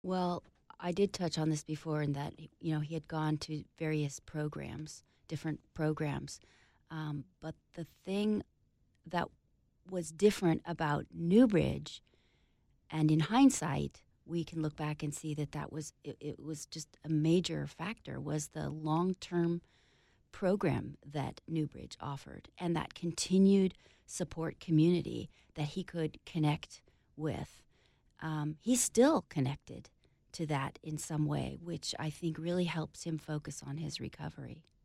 Well, I did touch on this before in that, he had gone to various programs, different programs. But the thing that was different about Newbridge, and in hindsight, we can look back and see that it was just a major factor, was the long-term program that Newbridge offered and that continued support community that he could connect with. He's still connected to that in some way, which I think really helps him focus on his recovery.